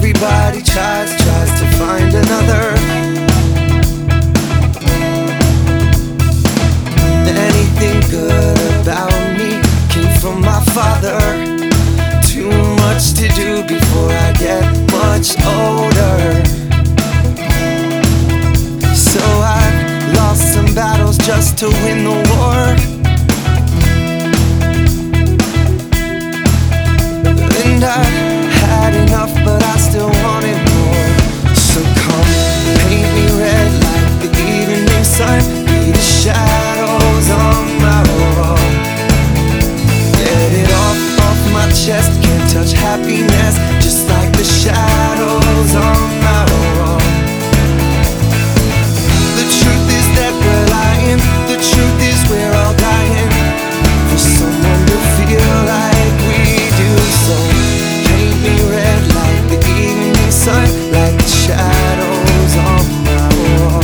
everybody tries to find another. Anything good about me came from my father. Too much to do before I get much older. So I've lost some battles just to win the war. And I had enough, but I still wanted more. So come paint me red like the evening sun. Be the shadows on my wall. Get it off my chest. Can't touch happiness, just like the shadows on my wall. The truth is that we're lying. The truth is we're all dying for someone to feel like we do. So paint me red like the evening sun, like the shadows on my wall.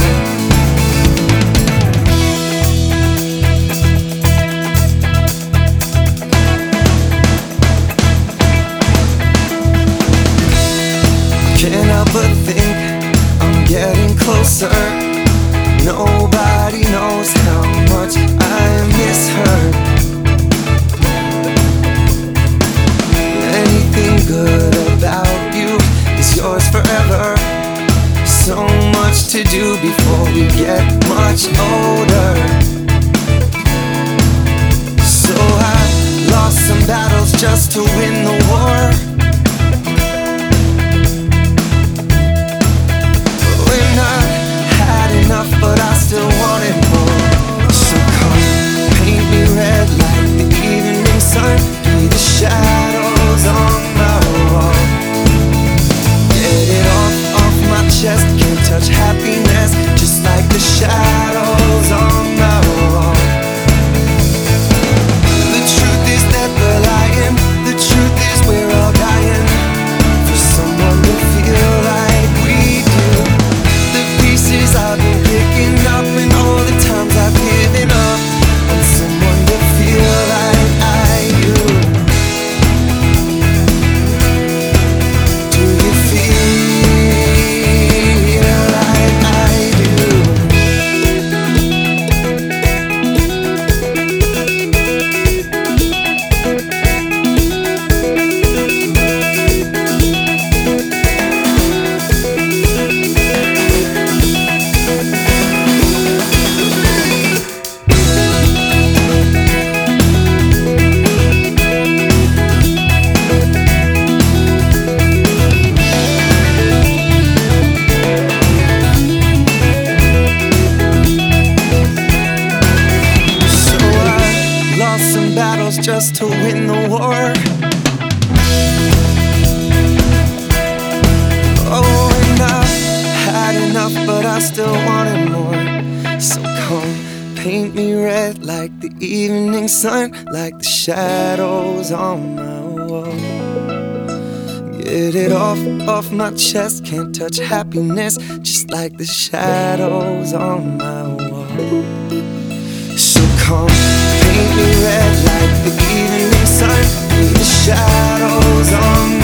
Can't help but think I'm getting closer. Nobody knows how much I miss her. Anything good about you is yours forever. So much to do before we get much older. So I lost some battles just to win the war. Enough, but I still wanted more. So come paint me red like the evening sun. Be the shadows on my wall. Get it off my chest. Can't touch happiness, just like the shadows on my wall. The truth is that we're lying. The truth is we're all dying for someone to feel like we do. The pieces I've been picking up and all the times I've given up on someone to feel like I do. Do you feel like I do? Just to win the war. Oh, and I've had enough, but I still wanted more. So come paint me red like the evening sun, like the shadows on my wall. Get it off my chest. Can't touch happiness, just like the shadows on my wall. So come paint me red like the evening sun. Be the shadows on